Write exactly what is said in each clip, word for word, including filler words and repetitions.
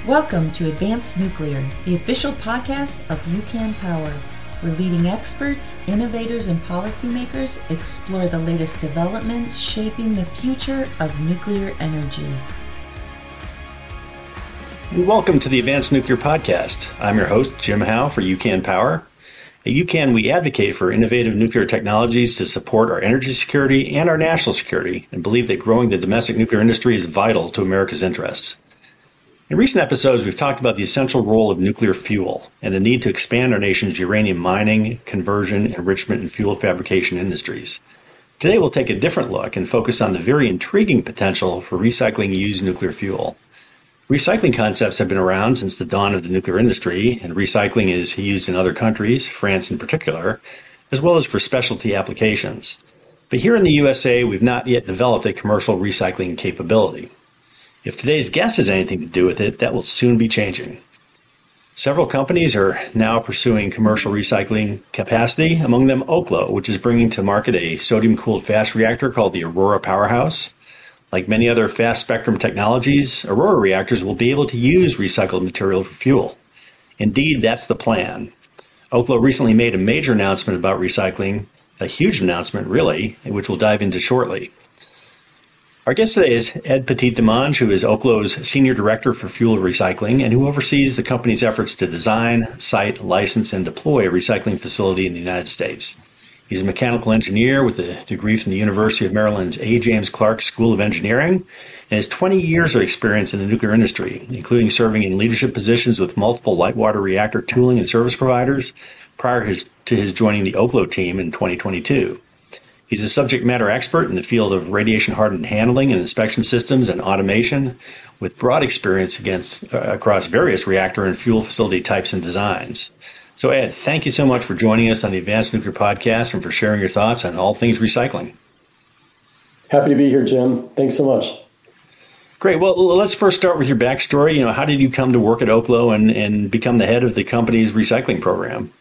Welcome to Advanced Nuclear, the official podcast of UCAN Power, where leading experts, innovators, and policymakers explore the latest developments shaping the future of nuclear energy. Welcome to the Advanced Nuclear Podcast. I'm your host, Jim Howe for UCAN Power. At UCAN, we advocate for innovative nuclear technologies to support our energy security and our national security, and believe that growing the domestic nuclear industry is vital to America's interests. In recent episodes, we've talked about the essential role of nuclear fuel and the need to expand our nation's uranium mining, conversion, enrichment, and fuel fabrication industries. Today, we'll take a different look and focus on the very intriguing potential for recycling used nuclear fuel. Recycling concepts have been around since the dawn of the nuclear industry, and recycling is used in other countries, France in particular, as well as for specialty applications. But here in the U S A, we've not yet developed a commercial recycling capability. If today's guest has anything to do with it, that will soon be changing. Several companies are now pursuing commercial recycling capacity, among them Oklo, which is bringing to market a sodium-cooled fast reactor called the Aurora Powerhouse. Like many other fast-spectrum technologies, Aurora reactors will be able to use recycled material for fuel. Indeed, that's the plan. Oklo recently made a major announcement about recycling, a huge announcement, really, which we'll dive into shortly. Our guest today is Ed Petit-Demange, who is Oklo's Senior Director for Fuel Recycling and who oversees the company's efforts to design, site, license, and deploy a recycling facility in the United States. He's a mechanical engineer with a degree from the University of Maryland's A. James Clark School of Engineering and has twenty years of experience in the nuclear industry, including serving in leadership positions with multiple light water reactor tooling and service providers prior his, to his joining the Oklo team in twenty twenty-two. He's a subject matter expert in the field of radiation-hardened handling and inspection systems and automation, with broad experience against, uh, across various reactor and fuel facility types and designs. So Ed, thank you so much for joining us on the Advanced Nuclear Podcast and for sharing your thoughts on all things recycling. Happy to be here, Jim. Thanks so much. Great. Well, let's first start with your backstory. You know, how did you come to work at Oklo and, and become the head of the company's recycling program?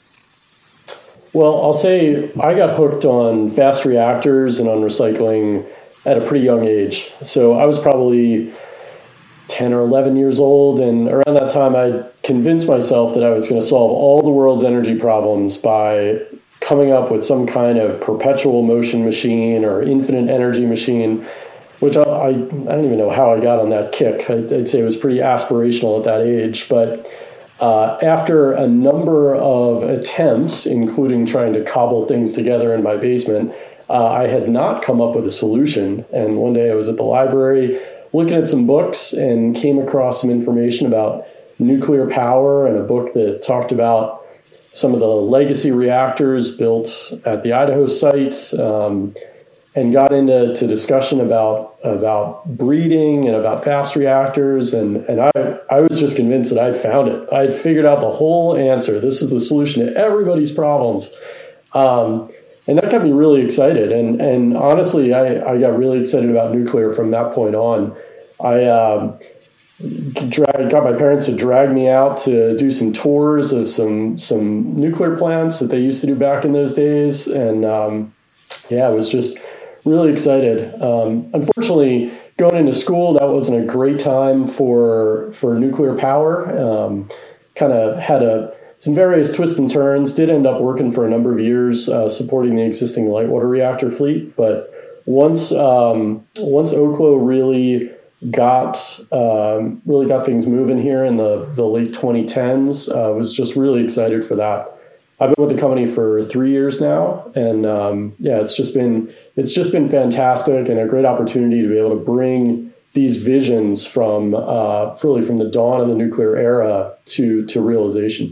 Well, I'll say I got hooked on fast reactors and on recycling at a pretty young age. So I was probably ten or eleven years old, and around that time I convinced myself that I was going to solve all the world's energy problems by coming up with some kind of perpetual motion machine or infinite energy machine, which I, I, I don't even know how I got on that kick. I'd, I'd say it was pretty aspirational at that age, but Uh, after a number of attempts, including trying to cobble things together in my basement, uh, I had not come up with a solution. And one day I was at the library looking at some books and came across some information about nuclear power and a book that talked about some of the legacy reactors built at the Idaho site, um, and got into to discussion about about breeding and about fast reactors. And, and I, I was just convinced that I'd found it. I'd figured out the whole answer. This is the solution to everybody's problems. Um, and that got me really excited. And, and honestly, I, I got really excited about nuclear from that point on. I um, dragged, got my parents to drag me out to do some tours of some, some nuclear plants that they used to do back in those days. And um, yeah, it was just really excited. Um, unfortunately, going into school, that wasn't a great time for for nuclear power. Um, kind of had a some various twists and turns. Did end up working for a number of years uh, supporting the existing light water reactor fleet. But once um, once Oklo really got um, really got things moving here in the the late twenty tens, I uh, was just really excited for that. I've been with the company for three years now, and um, yeah, it's just been it's just been fantastic and a great opportunity to be able to bring these visions from uh, really from the dawn of the nuclear era to to realization.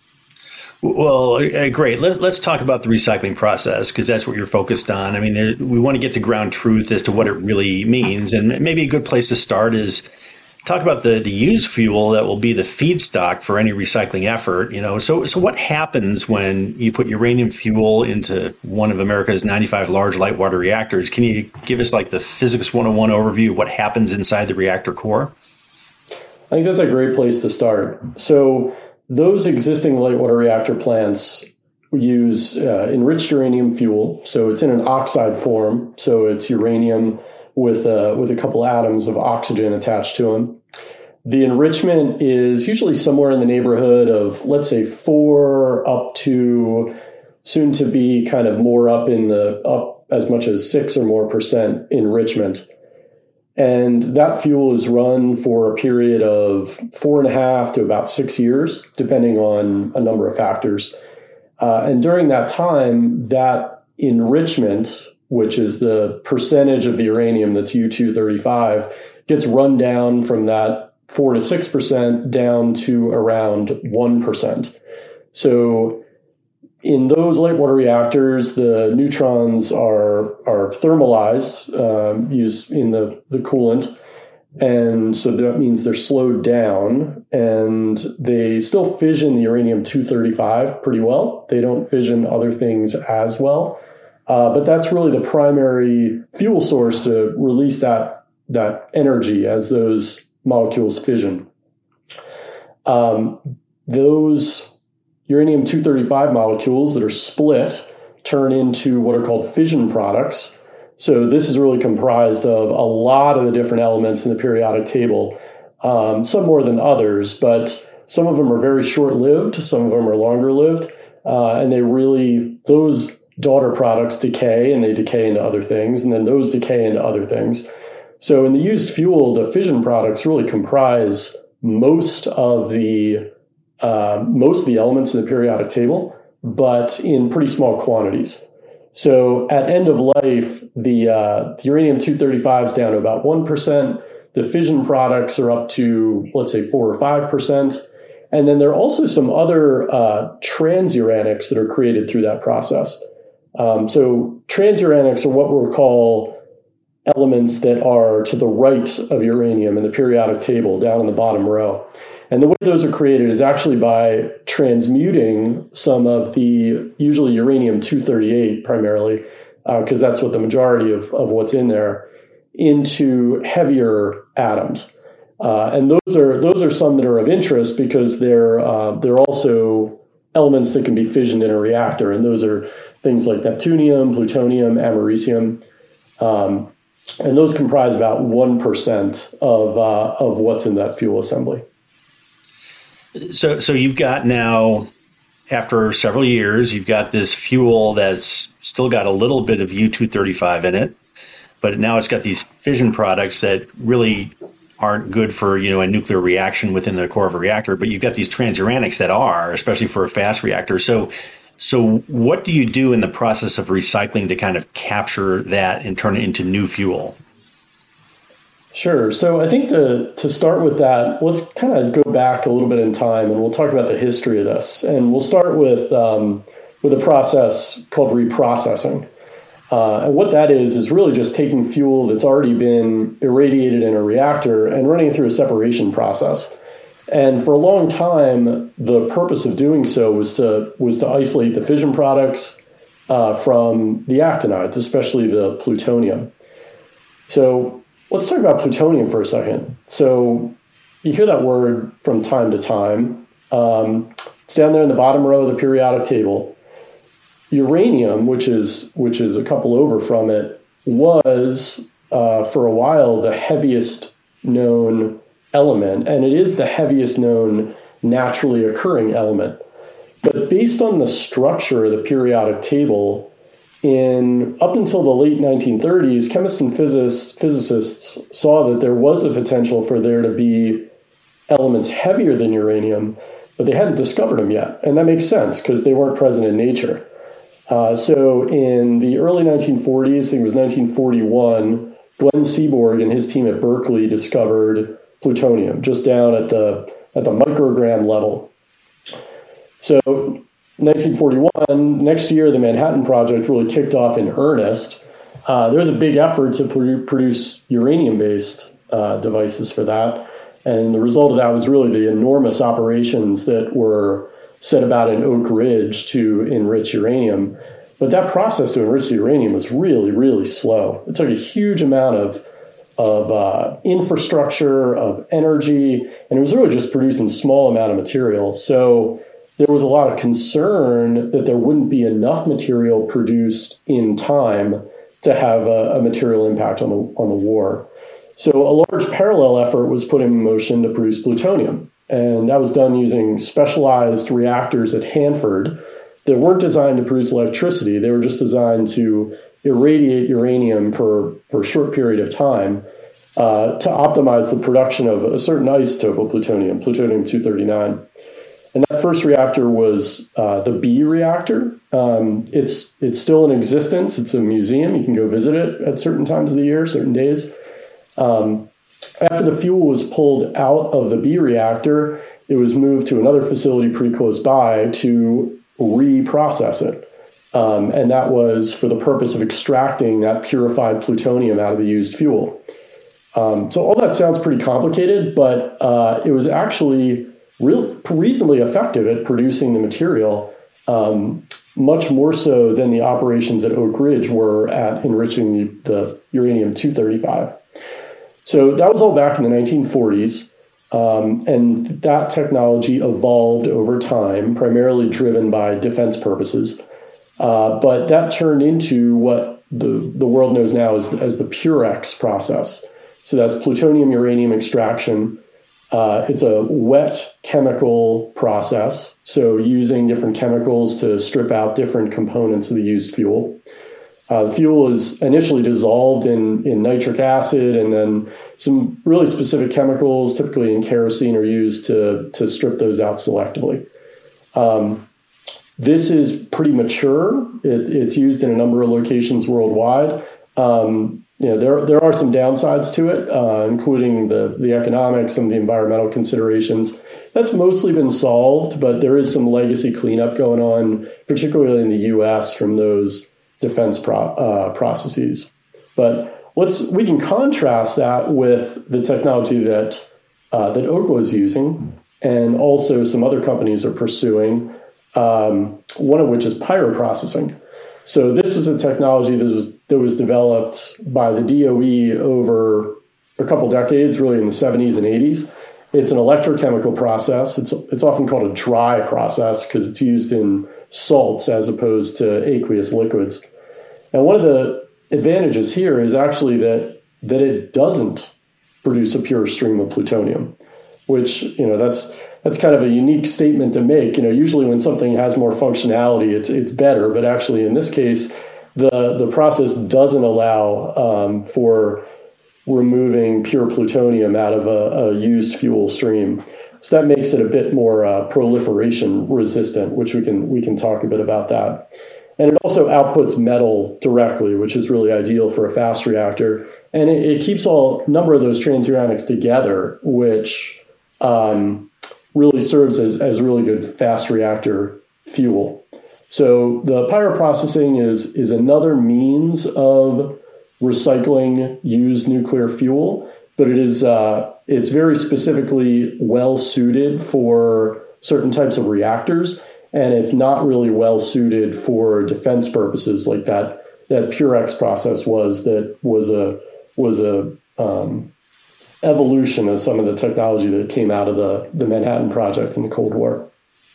Well, uh, great. Let, let's talk about the recycling process, because that's what you're focused on. I mean, there, we want to get to ground truth as to what it really means, and maybe a good place to start is talk about the, the used fuel that will be the feedstock for any recycling effort. You know, so so what happens when you put uranium fuel into one of America's ninety-five large light water reactors? Can you give us like the Physics one oh one overview of what happens inside the reactor core? I think that's a great place to start. So those existing light water reactor plants use uh, enriched uranium fuel. So it's in an oxide form. So it's uranium with uh, with a couple atoms of oxygen attached to them. The enrichment is usually somewhere in the neighborhood of, let's say, four up to soon to be kind of more up in the up as much as six or more percent enrichment. And that fuel is run for a period of four and a half to about six years, depending on a number of factors. Uh, and during that time, that enrichment, which is the percentage of the uranium that's U two thirty-five, gets run down from that four to six percent down to around one percent. So in those light water reactors, the neutrons are are thermalized, um, used in the, the coolant. And so that means they're slowed down, and they still fission the uranium two thirty-five pretty well. They don't fission other things as well. Uh, but that's really the primary fuel source to release that, that energy as those molecules fission. Um, those uranium two thirty-five molecules that are split turn into what are called fission products. So this is really comprised of a lot of the different elements in the periodic table, um, some more than others, but some of them are very short-lived, some of them are longer-lived, uh, and they really, those daughter products decay, and they decay into other things, and then those decay into other things. So in the used fuel, the fission products really comprise most of the uh, most of the elements in the periodic table, but in pretty small quantities. So at end of life, the, uh, the uranium two thirty-five is down to about one percent. The fission products are up to, let's say, four or five percent. And then there are also some other uh, transuranics that are created through that process. Um, so transuranics are what we'll call elements that are to the right of uranium in the periodic table, down in the bottom row. And the way those are created is actually by transmuting some of the, usually uranium two thirty-eight primarily, because uh, that's what the majority of, of what's in there, into heavier atoms. Uh, and those are those are some that are of interest because they're uh, they're also elements that can be fissioned in a reactor. And those are things like neptunium, plutonium, americium. Um, and those comprise about one percent of uh, of what's in that fuel assembly. So, so you've got now, after several years, you've got this fuel that's still got a little bit of U two thirty-five in it, but now it's got these fission products that really aren't good for, you know, a nuclear reaction within the core of a reactor, but you've got these transuranics that are, especially for a fast reactor. So, so what do you do in the process of recycling to kind of capture that and turn it into new fuel? Sure. So I think to, to start with that, let's kind of go back a little bit in time, and we'll talk about the history of this. And we'll start with um, with a process called reprocessing. Uh, and what that is, is really just taking fuel that's already been irradiated in a reactor and running it through a separation process. And for a long time, the purpose of doing so was to was to isolate the fission products uh, from the actinides, especially the plutonium. So let's talk about plutonium for a second. So you hear that word from time to time. Um, it's down there in the bottom row of the periodic table. Uranium, which is which is a couple over from it, was uh, for a while the heaviest known element, and it is the heaviest known naturally occurring element. But based on the structure of the periodic table, in up until the late nineteen thirties, chemists and physicists, physicists saw that there was the potential for there to be elements heavier than uranium, but they hadn't discovered them yet. And that makes sense because they weren't present in nature. Uh, so in the early nineteen forties, I think it was nineteen forty-one, Glenn Seaborg and his team at Berkeley discovered plutonium just down at the at the microgram level. So nineteen forty-one, next year, the Manhattan Project really kicked off in earnest. Uh, there was a big effort to produ- produce uranium-based uh, devices for that. And the result of that was really the enormous operations that were set about in Oak Ridge to enrich uranium. But that process to enrich the uranium was really, really slow. It took a huge amount of, of uh, infrastructure, of energy, and it was really just producing small amount of material. So there was a lot of concern that there wouldn't be enough material produced in time to have a, a material impact on the on the war. So a large parallel effort was put in motion to produce plutonium. And that was done using specialized reactors at Hanford that weren't designed to produce electricity. They were just designed to irradiate uranium for, for a short period of time uh, to optimize the production of a certain isotope of plutonium, plutonium two thirty-nine. And that first reactor was uh, the B reactor. Um, it's it's still in existence. It's a museum. You can go visit it at certain times of the year, certain days. Um, after the fuel was pulled out of the B reactor, it was moved to another facility pretty close by to reprocess it. Um, and that was for the purpose of extracting that purified plutonium out of the used fuel. Um, so all that sounds pretty complicated, but uh, it was actually real, reasonably effective at producing the material, um, much more so than the operations at Oak Ridge were at enriching the, the uranium two thirty-five. So that was all back in the nineteen forties, um, and that technology evolved over time, primarily driven by defense purposes. Uh, but that turned into what the, the world knows now as, as the PureX process. So that's plutonium uranium extraction. Uh, it's a wet chemical process, so using different chemicals to strip out different components of the used fuel. Uh, the fuel is initially dissolved in, in nitric acid, and then some really specific chemicals, typically in kerosene, are used to, to strip those out selectively. Um, this is pretty mature. It, it's used in a number of locations worldwide. Um, you know, there, there are some downsides to it, uh, including the, the economics and the environmental considerations. That's mostly been solved, but there is some legacy cleanup going on, particularly in the U S from those defense pro, uh, processes. But let's we can contrast that with the technology that uh, that Oklo is using, and also some other companies are pursuing, um, one of which is pyroprocessing. So this was a technology that was that was developed by the D O E over a couple decades, really in the seventies and eighties. It's an electrochemical process. It's it's often called a dry process because it's used in salts as opposed to aqueous liquids. And one of the advantages here is actually that that it doesn't produce a pure stream of plutonium, which, you know, that's that's kind of a unique statement to make. You know, usually when something has more functionality, it's it's better, but actually in this case, the the process doesn't allow um, for removing pure plutonium out of a, a used fuel stream. So that makes it a bit more uh, proliferation resistant, which we can we can talk a bit about that. And it also outputs metal directly, which is really ideal for a fast reactor. And it, it keeps all number of those transuranics together, which um, really serves as, as really good fast reactor fuel. So the pyroprocessing is, is another means of recycling used nuclear fuel, but it is uh, it's very specifically well suited for certain types of reactors. And it's not really well suited for defense purposes like that that PureX process was. That was a was a um, evolution of some of the technology that came out of the, the Manhattan Project in the Cold War.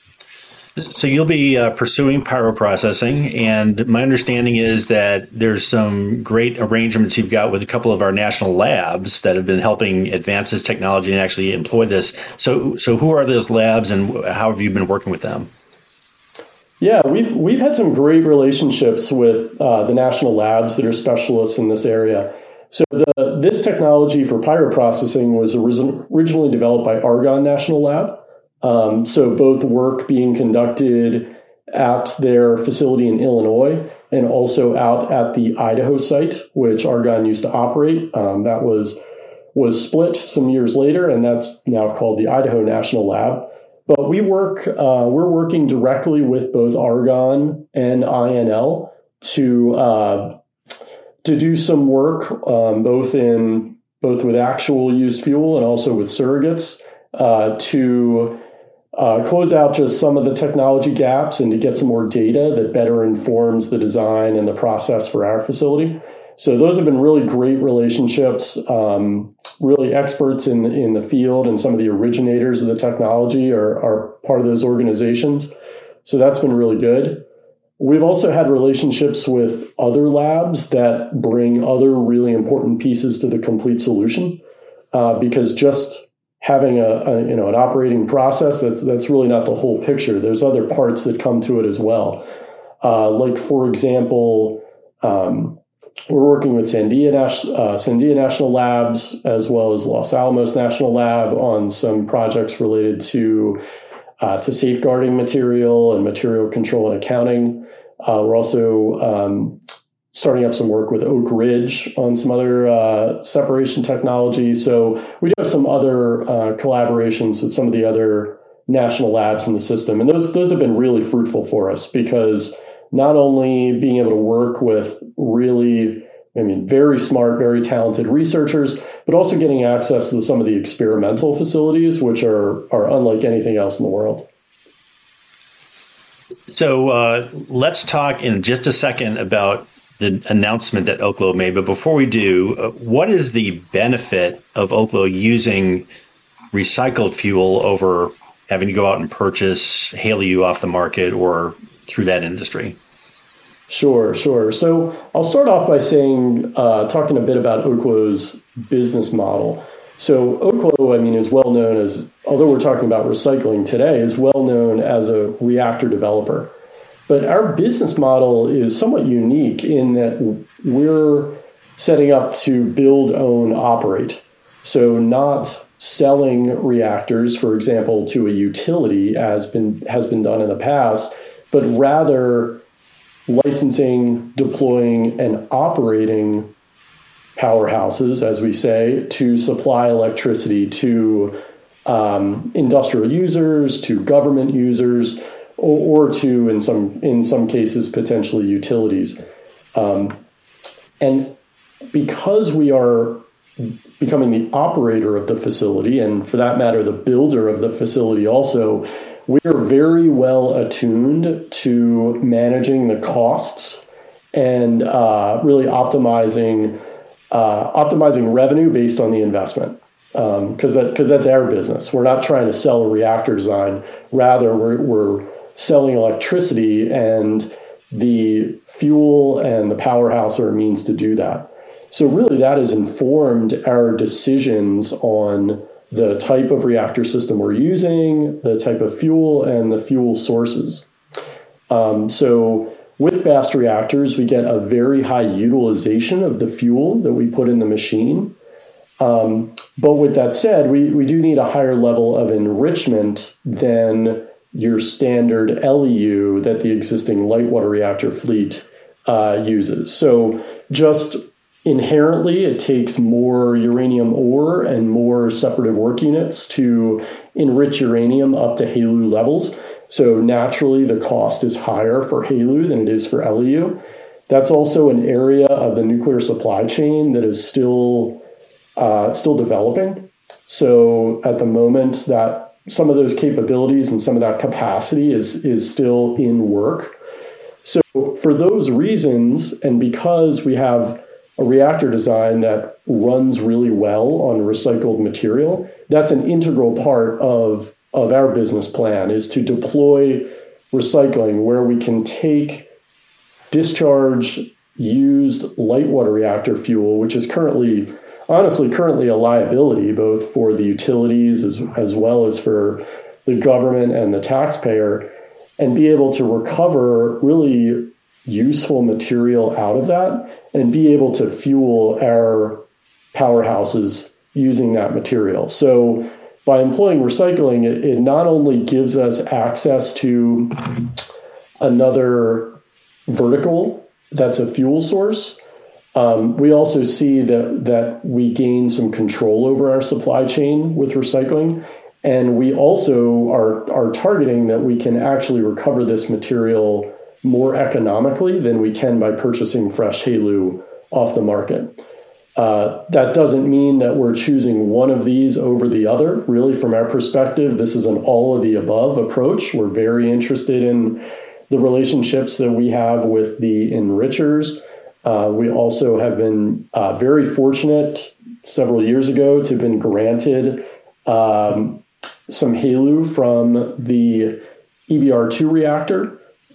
So you'll be uh, pursuing pyroprocessing, and my understanding is that there's some great arrangements you've got with a couple of our national labs that have been helping advance this technology and actually employ this. So so who are those labs, and how have you been working with them? Yeah, we've we've had some great relationships with uh, the national labs that are specialists in this area. So the, this technology for pyroprocessing was originally developed by Argonne National Lab. Um, so both work being conducted at their facility in Illinois and also out at the Idaho site, which Argonne used to operate. Um, that was was split some years later, and that's now called the Idaho National Lab. But we work, uh, we're working directly with both Argonne and I N L to uh, to do some work, um, both in both with actual used fuel and also with surrogates, uh, to uh, close out just some of the technology gaps and to get some more data that better informs the design and the process for our facility. So those have been really great relationships. Um, really experts in the, in the field, and some of the originators of the technology are, are part of those organizations. So that's been really good. we've also had relationships with other labs that bring other really important pieces to the complete solution, uh, because just having a, a you know an operating process, that's that's really not the whole picture. There's other parts that come to it as well. Uh, like for example, um, we're working with Sandia, uh, Sandia National Labs as well as Los Alamos National Lab on some projects related to uh, to safeguarding material and material control and accounting. Uh, we're also um, starting up some work with Oak Ridge on some other uh, separation technology. So we do have some other uh, collaborations with some of the other national labs in the system. And those those have been really fruitful for us, because not only being able to work with really, I mean, very smart, very talented researchers, but also getting access to some of the experimental facilities, which are, are unlike anything else in the world. So uh, let's talk in just a second about the announcement that Oklo made. But before we do, uh, what is the benefit of Oklo using recycled fuel over having to go out and purchase HALEU off the market or through that industry? Sure, sure. So I'll start off by saying, uh, talking a bit about Oklo's business model. So Oklo, I mean, is well known as, although we're talking about recycling today, is well known as a reactor developer. But our business model is somewhat unique in that we're setting up to build, own, operate. So not selling reactors, for example, to a utility as been has been done in the past, but rather licensing, deploying, and operating powerhouses, as we say, to supply electricity to um, industrial users, to government users, or, or to, in some in some cases, potentially utilities. Um, and because we are becoming the operator of the facility, and for that matter, the builder of the facility also, we are very well attuned to managing the costs and uh, really optimizing uh, optimizing revenue based on the investment. Because um, that, because that's our business. We're not trying to sell a reactor design. Rather, we're, we're selling electricity, and the fuel and the powerhouse are a means to do that. So really that has informed our decisions on the type of reactor system we're using, the type of fuel, and the fuel sources. Um, so with fast reactors, we get a very high utilization of the fuel that we put in the machine. Um, but with that said, we, we do need a higher level of enrichment than your standard L E U that the existing light water reactor fleet uh, uses. So just inherently, it takes more uranium ore and more separative work units to enrich uranium up to HALEU levels. So naturally, the cost is higher for HALEU than it is for L E U. That's also an area of the nuclear supply chain that is still uh, still developing. So at the moment, that some of those capabilities and some of that capacity is is still in work. So for those reasons, and because we have a reactor design that runs really well on recycled material, that's an integral part of, of our business plan, is to deploy recycling where we can take discharge used light water reactor fuel, which is currently, honestly, currently a liability both for the utilities as, as well as for the government and the taxpayer, and be able to recover really useful material out of that and be able to fuel our powerhouses using that material. So by employing recycling, it, it not only gives us access to another vertical that's a fuel source, um, we also see that, that we gain some control over our supply chain with recycling. And we also are, are targeting that we can actually recover this material more economically than we can by purchasing fresh HALEU off the market. Uh, that doesn't mean that we're choosing one of these over the other. Really, from our perspective, this is an all of the above approach. We're very interested in the relationships that we have with the enrichers. Uh, we also have been uh, very fortunate several years ago to have been granted um, some HALEU from the E B R two reactor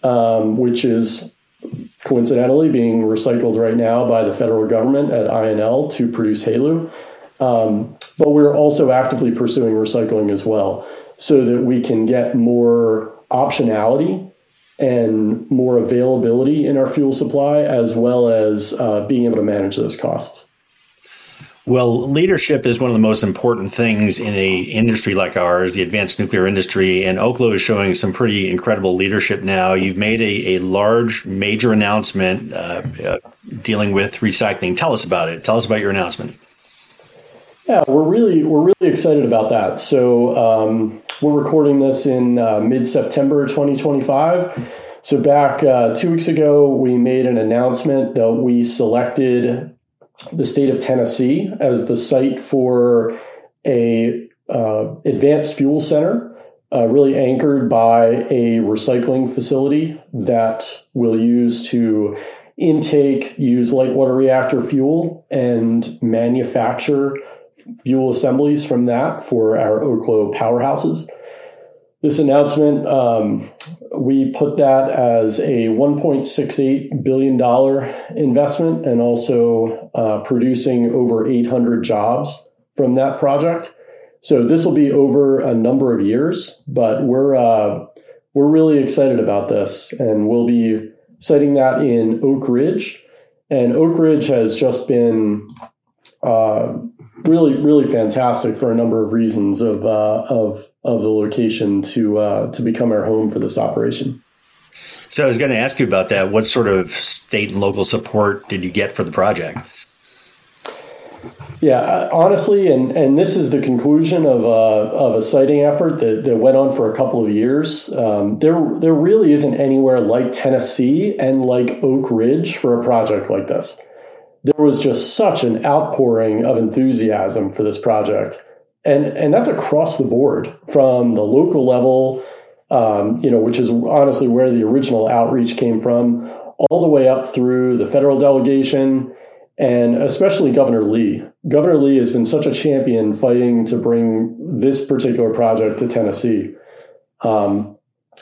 um, which is coincidentally being recycled right now by the federal government at I N L to produce HALEU. Um, but we're also actively pursuing recycling as well, so that we can get more optionality and more availability in our fuel supply, as well as uh, being able to manage those costs. Well, leadership is one of the most important things in a industry like ours, the advanced nuclear industry, and Oklo is showing some pretty incredible leadership now. You've made a, a large, major announcement uh, uh, dealing with recycling. Tell us about it. Tell us about your announcement. Yeah, we're really we're really excited about that. So um, we're recording this in uh, mid-September twenty twenty-five. So back uh, two weeks ago, we made an announcement that we selected the state of Tennessee as the site for a uh, advanced fuel center, uh, really anchored by a recycling facility that we'll use to intake, use light water reactor fuel, and manufacture fuel assemblies from that for our Oklo powerhouses. This announcement, um, we put that as a one point six eight billion dollars investment, and also uh, producing over eight hundred jobs from that project. So this will be over a number of years, but we're uh, we're really excited about this, and we'll be siting that in Oak Ridge. And Oak Ridge has just been uh, really, really fantastic for a number of reasons of uh, of of the location to uh, to become our home for this operation. So I was going to ask you about that. What sort of state and local support did you get for the project? Yeah, honestly, and, and this is the conclusion of a, of a siting effort that, that went on for a couple of years. Um, there there really isn't anywhere like Tennessee and like Oak Ridge for a project like this. There was just such an outpouring of enthusiasm for this project. And and that's across the board, from the local level, um, you know, which is honestly where the original outreach came from, all the way up through the federal delegation, and especially Governor Lee. Governor Lee has been such a champion fighting to bring this particular project to Tennessee. Um,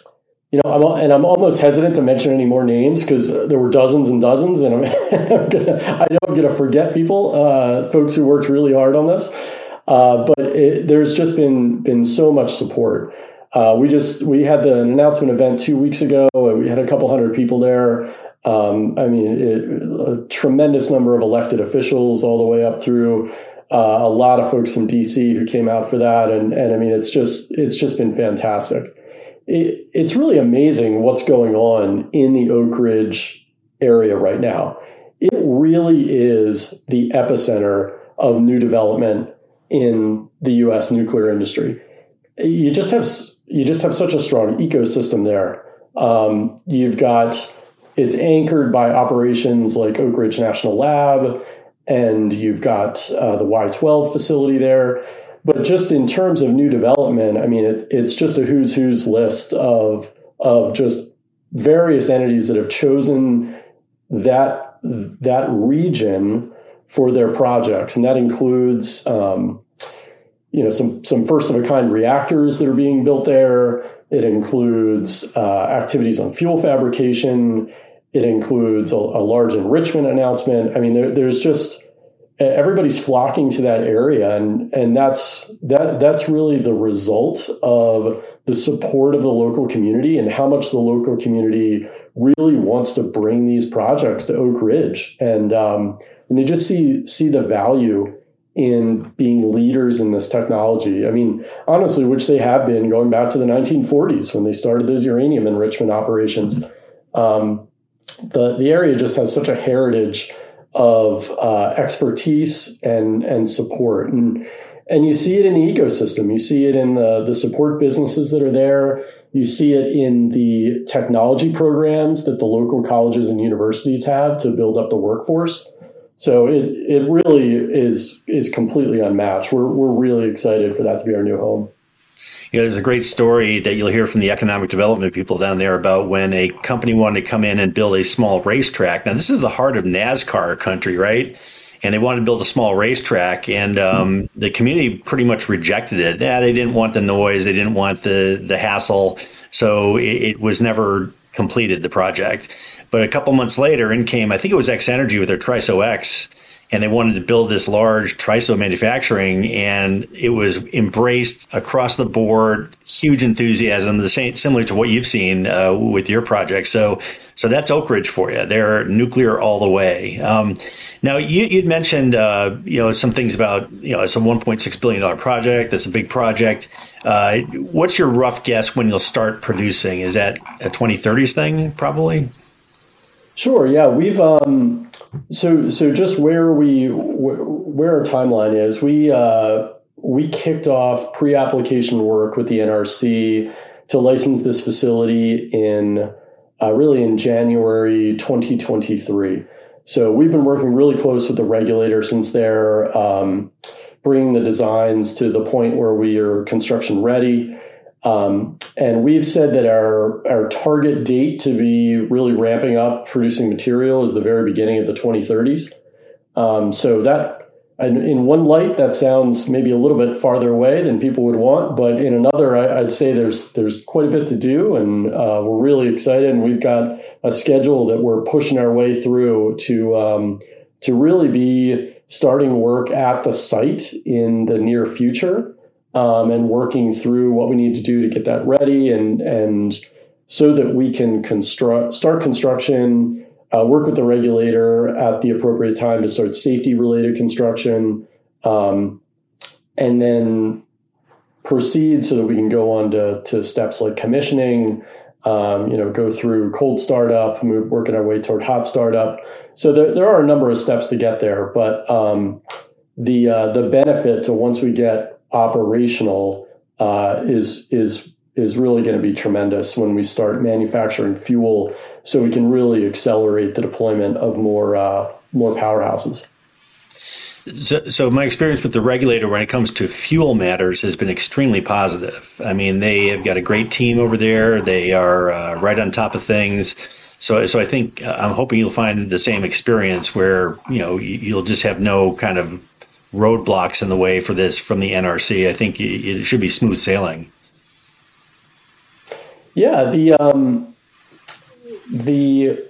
you know, I'm, and I'm almost hesitant to mention any more names because there were dozens and dozens, and I'm, I'm gonna, I know I'm going to forget people, uh, folks who worked really hard on this. Uh, but it, there's just been been so much support. Uh, we just we had the announcement event two weeks ago. We had a couple hundred people there. Um, I mean, it, a tremendous number of elected officials, all the way up through uh, a lot of folks from D C who came out for that. And and I mean, it's just it's just been fantastic. It, it's really amazing what's going on in the Oak Ridge area right now. It really is the epicenter of new development in the U S nuclear industry. You just have you just have such a strong ecosystem there. Um, you've got it's anchored by operations like Oak Ridge National Lab, and you've got uh, the Y twelve facility there. But just in terms of new development, I mean, it, it's just a who's who's list of of just various entities that have chosen that that region for their projects, and that includes, um, you know, some some first of a kind reactors that are being built there. It includes uh, activities on fuel fabrication. It includes a, a large enrichment announcement. I mean, there, there's just everybody's flocking to that area, and and that's that that's really the result of the support of the local community and how much the local community really wants to bring these projects to Oak Ridge, and um, and they just see see the value in being leaders in this technology. I mean, honestly, which they have been going back to the nineteen forties when they started those uranium enrichment operations. Um, the the area just has such a heritage of uh, expertise and and support, and and you see it in the ecosystem. You see it in the the support businesses that are there. You see it in the technology programs that the local colleges and universities have to build up the workforce. So it it really is is completely unmatched. We're we're really excited for that to be our new home. You know, there's a great story that you'll hear from the economic development people down there about when a company wanted to come in and build a small racetrack. Now, this is the heart of NASCAR country, right? And they wanted to build a small racetrack, and um, the community pretty much rejected it. Yeah, they didn't want the noise, they didn't want the the hassle, so it, it was never completed the project. But a couple months later, in came, I think it was X Energy with their TRISO X, and they wanted to build this large TRISO manufacturing, and it was embraced across the board, huge enthusiasm, the same, similar to what you've seen uh, with your project. So, so that's Oak Ridge for you. They're nuclear all the way. Um, now, you, you'd mentioned, uh, you know, some things about, you know, it's a one point six billion dollars project. That's a big project. Uh, what's your rough guess when you'll start producing? Is that a twenty thirties thing, probably? Sure. Yeah, we've um, so so just where we where our timeline is, we uh, we kicked off pre-application work with the N R C to license this facility in uh, really in January twenty twenty-three. So we've been working really close with the regulator since they're um, bringing the designs to the point where we are construction ready. Um, and we've said that our our target date to be really ramping up producing material is the very beginning of the twenty thirties. Um, so that, in one light, that sounds maybe a little bit farther away than people would want, but in another, I, I'd say there's there's quite a bit to do, and uh, we're really excited. And we've got a schedule that we're pushing our way through to um, to really be starting work at the site in the near future. Um, and working through what we need to do to get that ready, and and so that we can construct, start construction, uh, work with the regulator at the appropriate time to start safety-related construction, um, and then proceed so that we can go on to, to steps like commissioning, um, you know, go through cold startup, move, working our way toward hot startup. So there, there are a number of steps to get there, but um, the uh, the benefit to once we get operational uh, is is is really going to be tremendous when we start manufacturing fuel, so we can really accelerate the deployment of more uh, more powerhouses. So, so my experience with the regulator when it comes to fuel matters has been extremely positive. I mean, they have got a great team over there. They are uh, right on top of things. So, so I think uh, I'm hoping you'll find the same experience where, you know, you'll just have no kind of roadblocks in the way for this from the N R C. I think it should be smooth sailing. Yeah, the um, the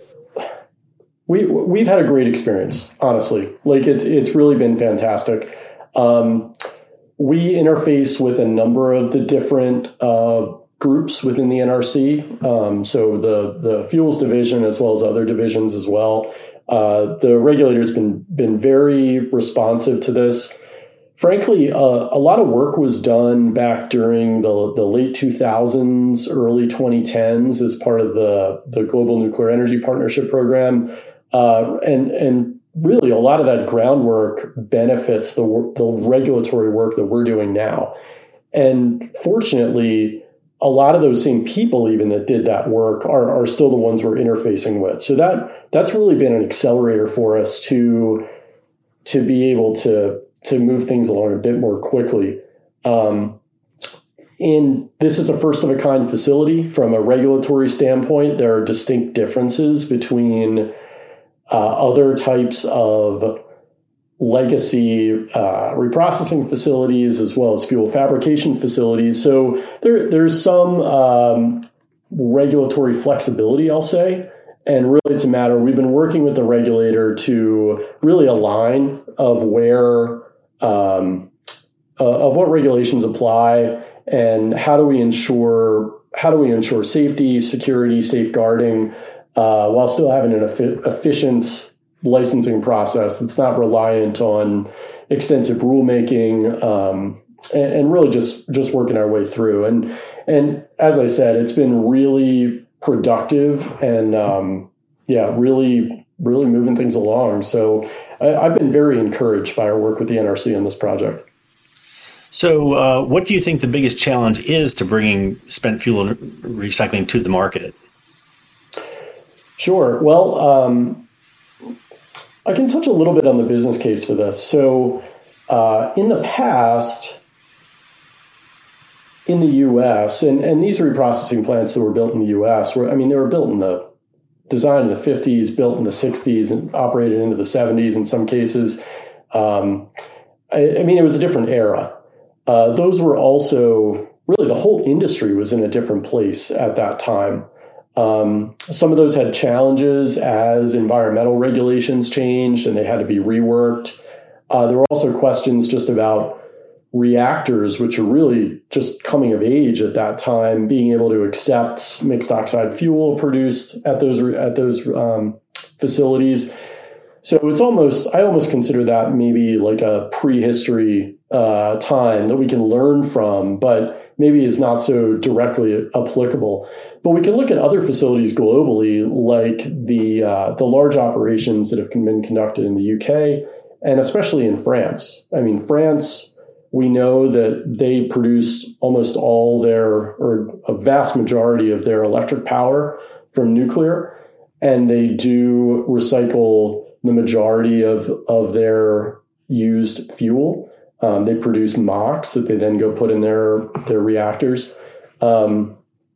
we we've had a great experience, honestly. Like it's it's really been fantastic. Um, we interface with a number of the different uh, groups within the N R C. Um, so the the fuels division as well as other divisions as well. Uh, the regulator's been been very responsive to this. Frankly, uh, a lot of work was done back during the, the late two thousands, early twenty tens as part of the, the Global Nuclear Energy Partnership Program. Uh, and, and really, a lot of that groundwork benefits the, the regulatory work that we're doing now. And fortunately, a lot of those same people even that did that work are, are still the ones we're interfacing with. So that that's really been an accelerator for us to to be able to to move things along a bit more quickly. Um, and this is a first of a kind facility from a regulatory standpoint. There are distinct differences between uh, other types of legacy uh, reprocessing facilities as well as fuel fabrication facilities. So there, there's some um, regulatory flexibility, I'll say. And really, it's a matter, we've been working with the regulator to really align of where, um, uh, of what regulations apply and how do we ensure, how do we ensure safety, security, safeguarding, uh, while still having an efi- efficient licensing process that's not reliant on extensive rulemaking, um, and, and really just just working our way through. And and as I said, it's been really productive and um, yeah, really really moving things along. So I, I've been very encouraged by our work with the N R C on this project. So, uh, what do you think the biggest challenge is to bringing spent fuel recycling to the market? Sure. Well. Um, I can touch a little bit on the business case for this. So uh, in the past, in the U S, and, and these reprocessing plants that were built in the U S, were, I mean, they were built in the, designed in the fifties, built in the sixties, and operated into the seventies in some cases. Um, I, I mean, it was a different era. Uh, those were also, really the whole industry was in a different place at that time. Um, some of those had challenges as environmental regulations changed and they had to be reworked. Uh, there were also questions just about reactors, which are really just coming of age at that time, being able to accept mixed oxide fuel produced at those at those um, facilities. So it's almost, I almost consider that maybe like a prehistory uh, time that we can learn from, but maybe is not so directly applicable. But we can look at other facilities globally, like the uh, the large operations that have been conducted in the U K, and especially in France. I mean, France, we know that they produce almost all their, or a vast majority of their electric power from nuclear, and they do recycle the majority of, of their used fuel. Um, they produce M O X that they then go put in their, their reactors. Um,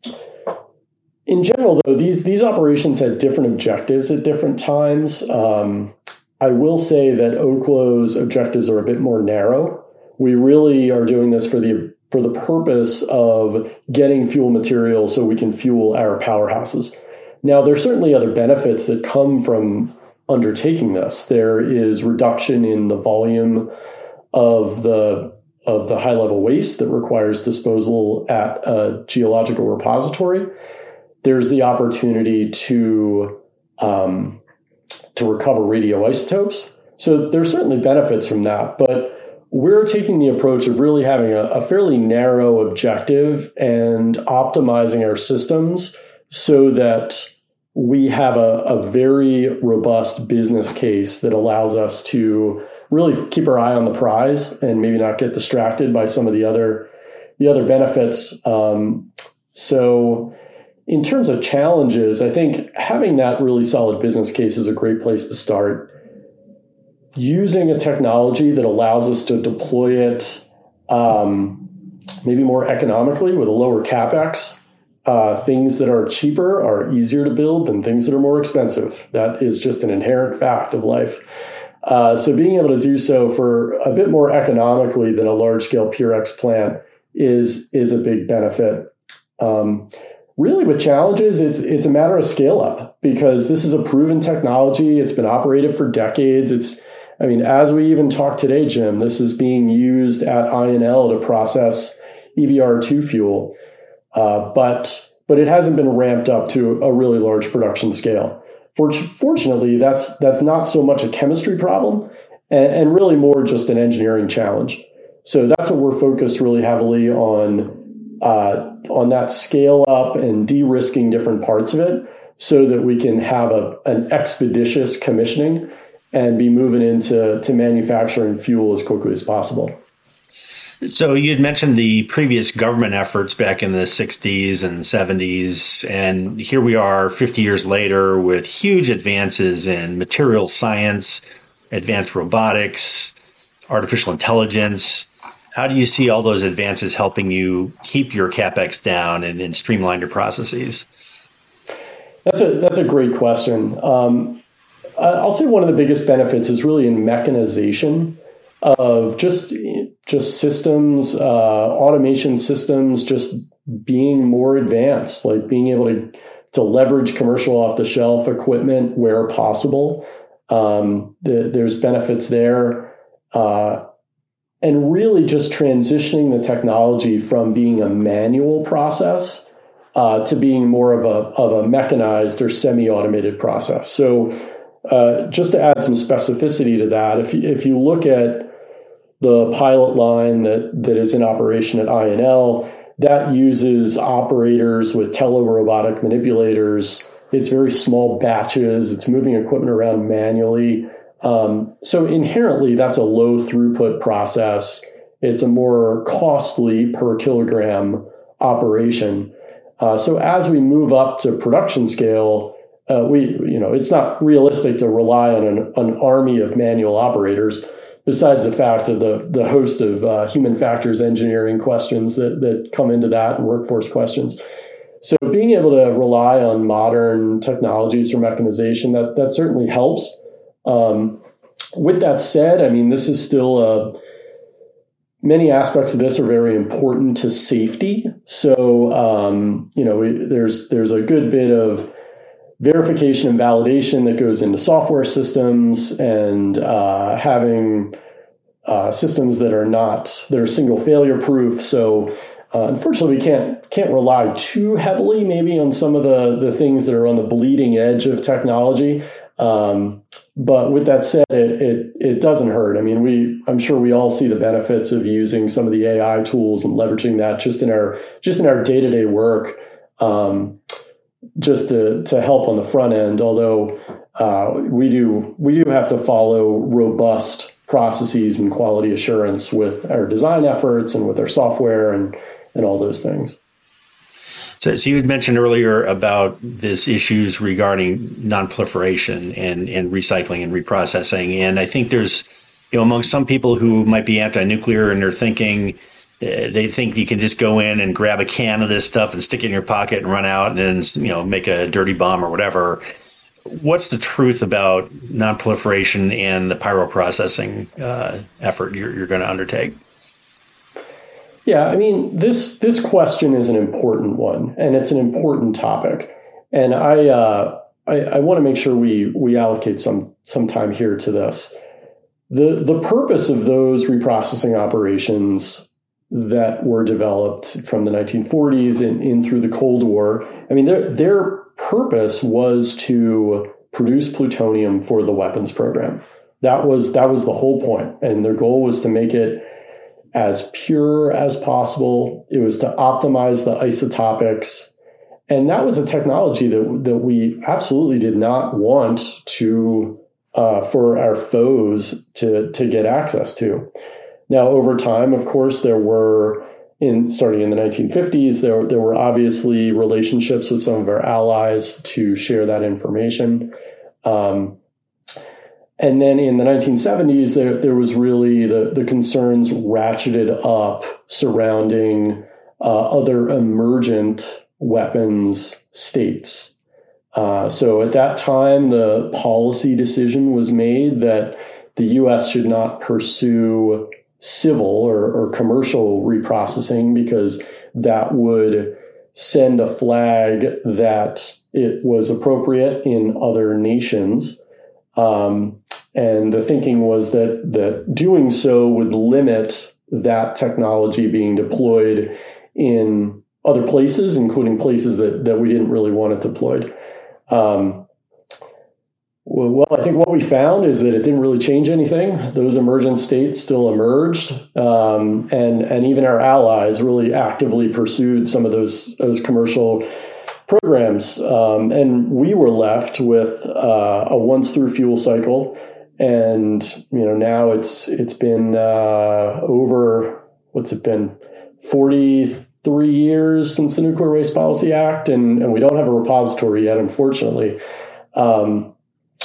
in general, though, these, these operations had different objectives at different times. Um, I will say that Oklo's objectives are a bit more narrow. We really are doing this for the for the purpose of getting fuel material so we can fuel our powerhouses. Now, there are certainly other benefits that come from undertaking this. There is reduction in the volume of the of the high level waste that requires disposal at a geological repository. There's the opportunity to um, to recover radioisotopes. So there's certainly benefits from that, but we're taking the approach of really having a, a fairly narrow objective and optimizing our systems so that we have a, a very robust business case that allows us to really keep our eye on the prize and maybe not get distracted by some of the other the other benefits. Um, so in terms of challenges, I think having that really solid business case is a great place to start. Using a technology that allows us to deploy it um, maybe more economically with a lower capex. Uh, things that are cheaper are easier to build than things that are more expensive. That is just an inherent fact of life. Uh, so being able to do so for a bit more economically than a large-scale Purex plant is is a big benefit. Um, really, with challenges, it's it's a matter of scale up because this is a proven technology. It's been operated for decades. It's I mean, as we even talk today, Jim, this is being used at I N L to process E B R two fuel. Uh, but but it hasn't been ramped up to a really large production scale. Fortunately, that's that's not so much a chemistry problem and, and really more just an engineering challenge. So that's what we're focused really heavily on, uh, on that scale up and de-risking different parts of it so that we can have a, an expeditious commissioning and be moving into to manufacturing fuel as quickly as possible. So you had mentioned the previous government efforts back in the sixties and seventies, and here we are fifty years later with huge advances in material science, advanced robotics, artificial intelligence. How do you see all those advances helping you keep your capex down and, and streamline your processes? That's a that's a great question. Um, I'll say one of the biggest benefits is really in mechanization of just just systems, uh, automation systems, just being more advanced, like being able to to leverage commercial off-the-shelf equipment where possible. Um, the, there's benefits there. Uh, and really just transitioning the technology from being a manual process uh, to being more of a of a mechanized or semi-automated process. So uh, just to add some specificity to that, if you, if you look at the pilot line that, that is in operation at I N L, that uses operators with telerobotic manipulators. It's very small batches. It's moving equipment around manually. Um, so inherently, that's a low throughput process. It's a more costly per kilogram operation. Uh, so as we move up to production scale, uh, we you know it's not realistic to rely on an, an army of manual operators. Besides the fact of the the host of uh, human factors engineering questions that that come into that and workforce questions. So being able to rely on modern technologies for mechanization, that that certainly helps. Um, with that said, I mean, this is still a many aspects of this are very important to safety. So, um, you know, we, there's there's a good bit of verification and validation that goes into software systems, and uh, having uh, systems that are not that are single failure proof. So, uh, unfortunately, we can't can't rely too heavily maybe on some of the the things that are on the bleeding edge of technology. Um, but with that said, it, it, it doesn't hurt. I mean, we, I'm sure we all see the benefits of using some of the A I tools and leveraging that just in our, just in our day-to-day work, um, just to, to help on the front end. Although, uh, we do, we do have to follow robust processes and quality assurance with our design efforts and with our software and, and all those things. So, so you had mentioned earlier about this issues regarding nonproliferation and, and recycling and reprocessing. And I think there's, you know, among some people who might be anti-nuclear and they're thinking, uh, they think you can just go in and grab a can of this stuff and stick it in your pocket and run out and, you know, make a dirty bomb or whatever. What's the truth about nonproliferation and the pyroprocessing uh, effort you're, you're going to undertake? Yeah, I mean, this this question is an important one, and it's an important topic. And I uh, I, I want to make sure we we allocate some some time here to this. The the purpose of those reprocessing operations that were developed from the nineteen forties and in through the Cold War, I mean, their their purpose was to produce plutonium for the weapons program. That was that was the whole point, and their goal was to make it as pure as possible. It was to optimize the isotopics. And that was a technology that, that we absolutely did not want to, uh, for our foes to, to get access to. Now, over time, of course, there were, in starting in the nineteen fifties, there, there were obviously relationships with some of our allies to share that information. Um, And then in the nineteen seventies, there, there was really the, the concerns ratcheted up surrounding uh, other emergent weapons states. Uh, so at that time, the policy decision was made that the U S should not pursue civil or, or commercial reprocessing because that would send a flag that it was appropriate in other nations. Um, and the thinking was that, that doing so would limit that technology being deployed in other places, including places that, that we didn't really want it deployed. Um, well, well, I think what we found is that it didn't really change anything. Those emergent states still emerged, um, and, and even our allies really actively pursued some of those, those commercial programs, um, and we were left with uh, a once-through fuel cycle, and you know now it's it's been uh, over what's it been forty-three years since the Nuclear Waste Policy Act, and, and we don't have a repository yet, unfortunately. Um,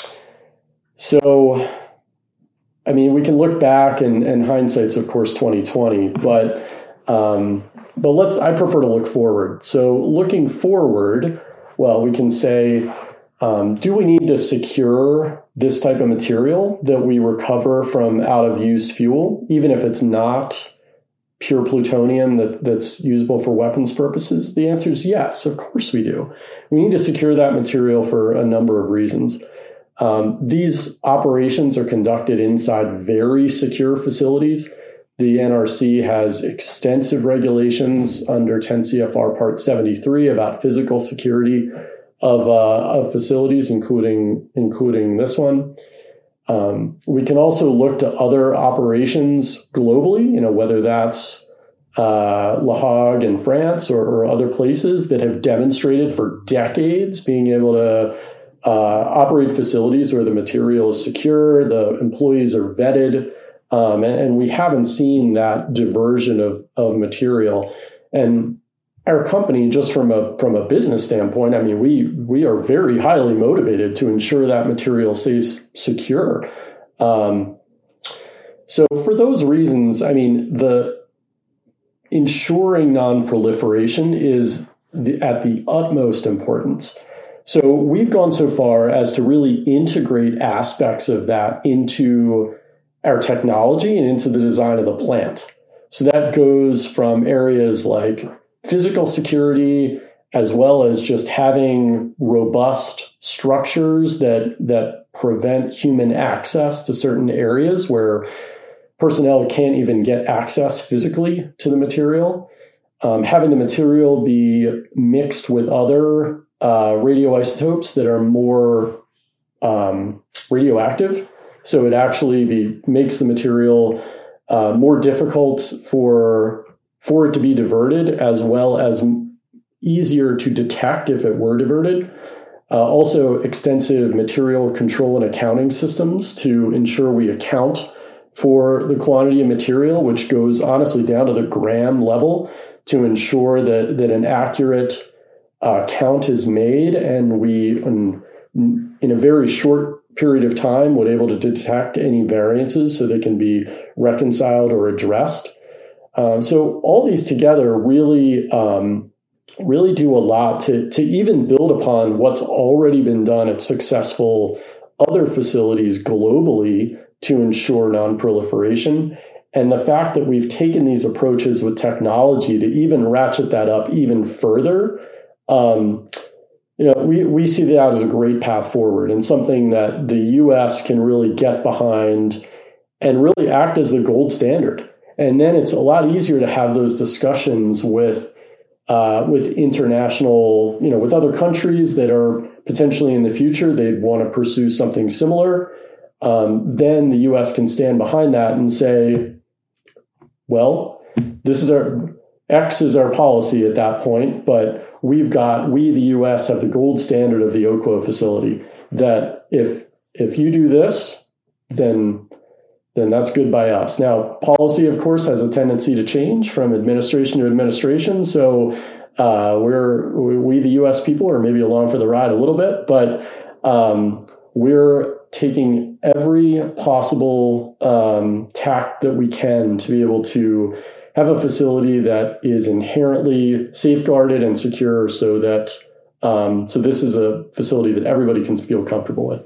so, I mean, we can look back, and, and hindsight's of course twenty twenty, but. Um, But let's, I prefer to look forward. So looking forward, well, we can say, um, do we need to secure this type of material that we recover from out of use fuel, even if it's not pure plutonium that, that's usable for weapons purposes? The answer is yes, of course we do. We need to secure that material for a number of reasons. Um, these operations are conducted inside very secure facilities. The N R C has extensive regulations under ten C F R Part seventy-three about physical security of, uh, of facilities, including including this one. Um, we can also look to other operations globally, you know, whether that's uh, Le Hague in France or, or other places that have demonstrated for decades being able to uh, operate facilities where the material is secure, the employees are vetted. Um, and, and we haven't seen that diversion of, of material. And our company, just from a from a business standpoint, I mean, we we are very highly motivated to ensure that material stays secure. Um, so for those reasons, I mean, the ensuring non-proliferation is the, at the utmost importance. So we've gone so far as to really integrate aspects of that into our technology and into the design of the plant. So that goes from areas like physical security, as well as just having robust structures that that prevent human access to certain areas where personnel can't even get access physically to the material. Um, having the material be mixed with other uh, radioisotopes that are more um, radioactive. So it actually be, makes the material uh, more difficult for, for it to be diverted, as well as easier to detect if it were diverted. Uh, also, extensive material control and accounting systems to ensure we account for the quantity of material, which goes honestly down to the gram level, to ensure that, that an accurate uh, count is made, and we, in, in a very short period of time, would able to detect any variances so they can be reconciled or addressed. Uh, so all these together really um, really do a lot to, to even build upon what's already been done at successful other facilities globally to ensure non-proliferation. And the fact that we've taken these approaches with technology to even ratchet that up even further, um, you know, we, we see that as a great path forward and something that the U S can really get behind and really act as the gold standard. And then it's a lot easier to have those discussions with uh, with international, you know, with other countries that are potentially in the future, they'd want to pursue something similar. Um, then the U S can stand behind that and say, well, this is our X is our policy at that point, but we've got, we, the U S, have the gold standard of the Oklo facility that if if you do this, then then that's good by us. Now, policy, of course, has a tendency to change from administration to administration. So uh, we're we, the U S people, are maybe along for the ride a little bit, but um, we're taking every possible um, tack that we can to be able to have a facility that is inherently safeguarded and secure, so that um, so this is a facility that everybody can feel comfortable with.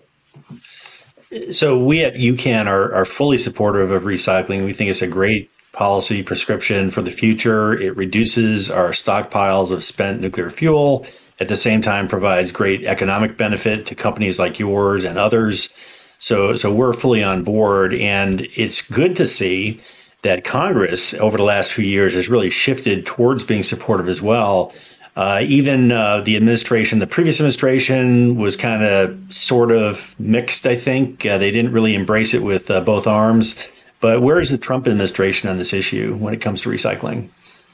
So we at UCAN are, are fully supportive of recycling. We think it's a great policy prescription for the future. It reduces our stockpiles of spent nuclear fuel. At the same time, provides great economic benefit to companies like yours and others. So, so we're fully on board. And it's good to see that Congress over the last few years has really shifted towards being supportive as well. Uh, even uh, the administration, the previous administration was kind of sort of mixed, I think. Uh, they didn't really embrace it with uh, both arms. But where is the Trump administration on this issue when it comes to recycling?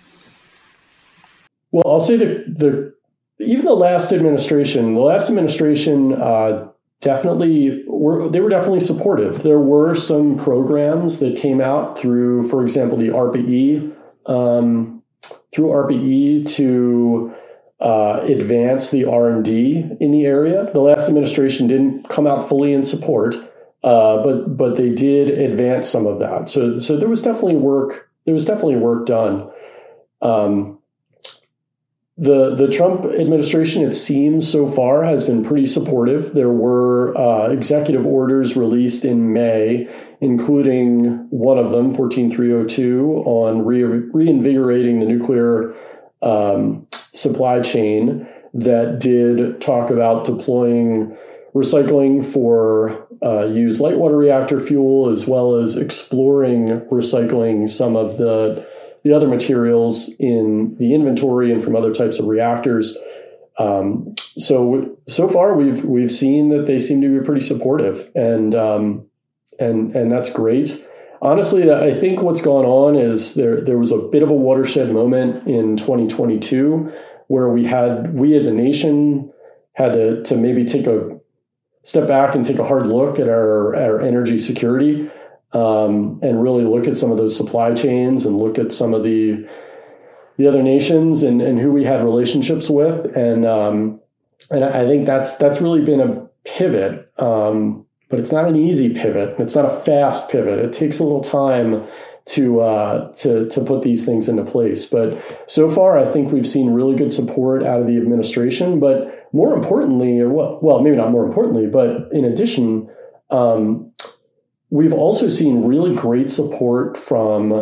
Well, I'll say that the even the last administration, the last administration uh, definitely were, they were definitely supportive. There were some programs that came out through, for example, the ARPA-E, um, through ARPA-E to uh, advance the R and D in the area. The last administration didn't come out fully in support, uh, but but they did advance some of that. So so there was definitely work. There was definitely work done. Um, the the Trump administration, it seems so far, has been pretty supportive. There were uh, executive orders released in May, including one of them, fourteen three oh two, on re- reinvigorating the nuclear um, supply chain, that did talk about deploying recycling for uh, used light water reactor fuel, as well as exploring recycling some of the the other materials in the inventory and from other types of reactors. Um, so so far, we've we've seen that they seem to be pretty supportive, and um, and and that's great. Honestly, I think what's gone on is there there was a bit of a watershed moment in twenty twenty-two where we had we as a nation had to to maybe take a step back and take a hard look at our our energy security. Um, and really look at some of those supply chains and look at some of the the other nations and, and who we had relationships with. And um, and I think that's that's really been a pivot, um, but it's not an easy pivot. It's not a fast pivot. It takes a little time to uh, to to put these things into place. But so far, I think we've seen really good support out of the administration. But more importantly, or well, well maybe not more importantly, but in addition, um, we've also seen really great support from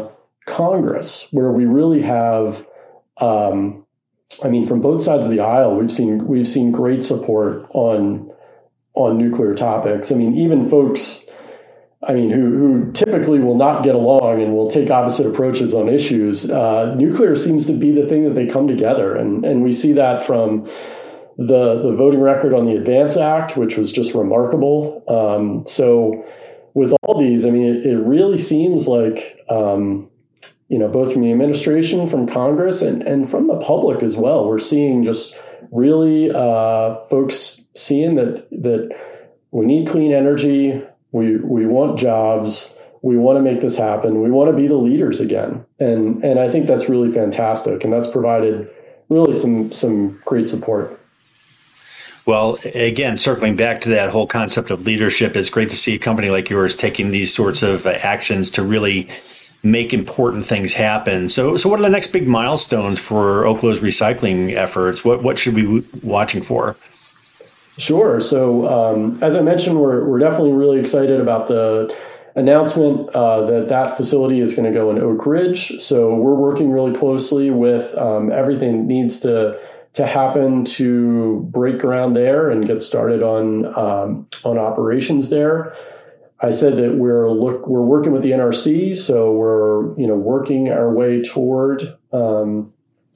Congress, where we really have, um, I mean, from both sides of the aisle, we've seen we've seen great support on on nuclear topics. I mean, even folks, I mean, who who typically will not get along and will take opposite approaches on issues. Uh, nuclear seems to be the thing that they come together, and and we see that from the the voting record on the ADVANCE Act, which was just remarkable. Um, so with all these, I mean, it, it really seems like, um, you know, both from the administration, from Congress, and, and from the public as well, we're seeing just really uh, folks seeing that that we need clean energy, we we want jobs, we want to make this happen, we want to be the leaders again. And and I think that's really fantastic, and that's provided really some some great support. Well, again, circling back to that whole concept of leadership, it's great to see a company like yours taking these sorts of uh, actions to really make important things happen. So, so what are the next big milestones for Oklo's recycling efforts? What what should we be watching for? Sure. So, um, as I mentioned, we're we're definitely really excited about the announcement uh, that that facility is going to go in Oak Ridge. So, we're working really closely with um, everything that needs to. to happen to break ground there and get started on um, on operations there. I said that we're look we're working with the N R C, so we're you know working our way toward um,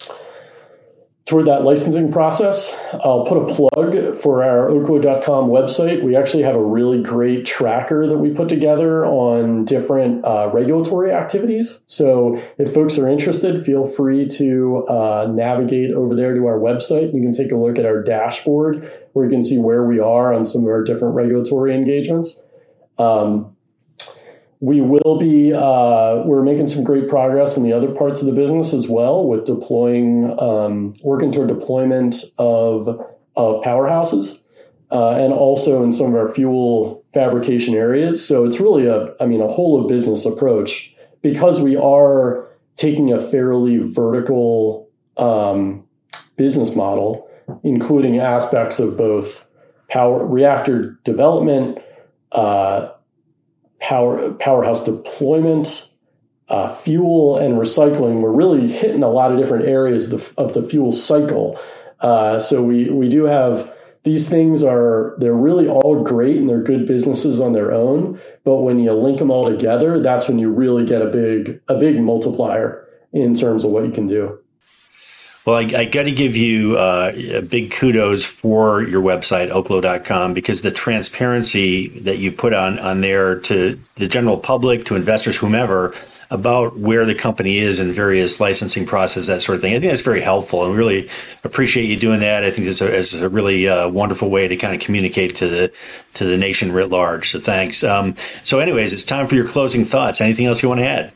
toward that licensing process. I'll put a plug for our oklo dot com website. We actually have a really great tracker that we put together on different uh, regulatory activities. So if folks are interested, feel free to uh, navigate over there to our website. You can take a look at our dashboard where you can see where we are on some of our different regulatory engagements. Um, We will be, uh, we're making some great progress in the other parts of the business as well with deploying, um, working toward deployment of, of powerhouses, uh, and also in some of our fuel fabrication areas. So it's really a, I mean, a whole of business approach because we are taking a fairly vertical, um, business model, including aspects of both power reactor development, uh, Power, powerhouse deployment, uh, fuel, and recycling. We're really hitting a lot of different areas of the, of the fuel cycle. Uh, so we we do have these things are they're really all great and they're good businesses on their own. But when you link them all together, that's when you really get a big a big multiplier in terms of what you can do. Well, I, I got to give you uh, a big kudos for your website, oklo dot com, because the transparency that you put on, on there to the general public, to investors, whomever, about where the company is in various licensing process, that sort of thing. I think that's very helpful, and we really appreciate you doing that. I think it's a, it's a really uh, wonderful way to kind of communicate to the to the nation writ large. So thanks. Um, so anyways, it's time for your closing thoughts. Anything else you want to add?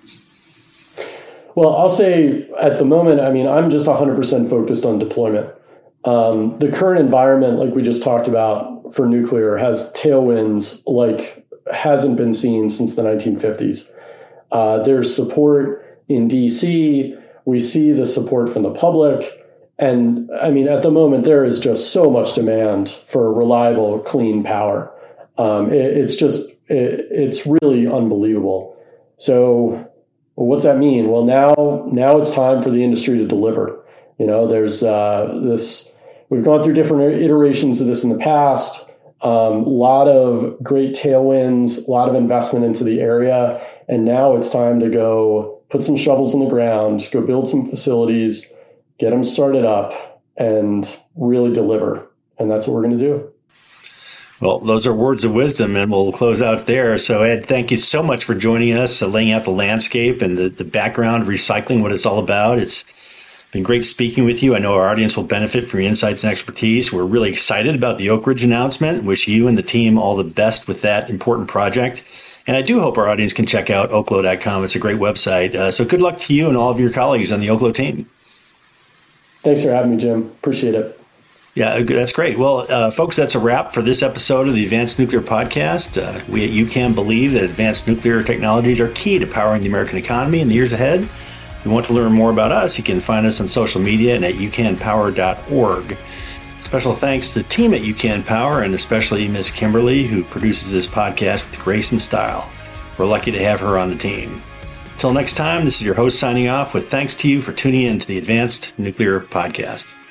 Well, I'll say at the moment, I mean, I'm just one hundred percent focused on deployment. Um, the current environment, like we just talked about for nuclear, has tailwinds like hasn't been seen since the nineteen fifties. Uh, there's support in D C. We see the support from the public. And I mean, at the moment, there is just so much demand for reliable, clean power. Um, it, it's just, it, it's really unbelievable. So, well, what's that mean? Well, now now it's time for the industry to deliver. You know, there's uh, this, we've gone through different iterations of this in the past. A um, lot of great tailwinds, a lot of investment into the area. And now it's time to go put some shovels in the ground, go build some facilities, get them started up, and really deliver. And that's what we're going to do. Well, those are words of wisdom, and we'll close out there. So, Ed, thank you so much for joining us, uh, laying out the landscape and the, the background of recycling, what it's all about. It's been great speaking with you. I know our audience will benefit from your insights and expertise. We're really excited about the Oak Ridge announcement. Wish you and the team all the best with that important project. And I do hope our audience can check out oklo dot com. It's a great website. Uh, so good luck to you and all of your colleagues on the Oklo team. Thanks for having me, Jim. Appreciate it. Yeah, that's great. Well, uh, folks, that's a wrap for this episode of the Advanced Nuclear Podcast. Uh, we at UCAN believe that advanced nuclear technologies are key to powering the American economy in the years ahead. If you want to learn more about us, you can find us on social media and at u can power dot org. Special thanks to the team at UCAN Power, and especially Miss Kimberly, who produces this podcast with grace and style. We're lucky to have her on the team. Till next time, this is your host signing off with thanks to you for tuning in to the Advanced Nuclear Podcast.